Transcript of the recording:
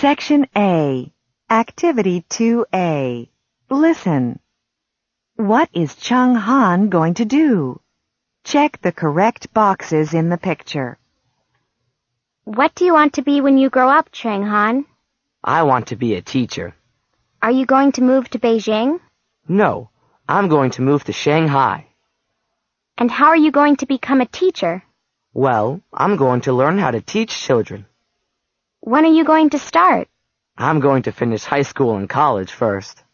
Section A. Activity 2A. Listen. What is Chung Han going to do? Check the correct boxes in the picture. What do you want to be when you grow up, Chung Han? I want to be a teacher. Are you going to move to Beijing? No, I'm going to move to Shanghai. And how are you going to become a teacher? Well, I'm going to learn how to teach children. When are you going to start? I'm going to finish high school and college first.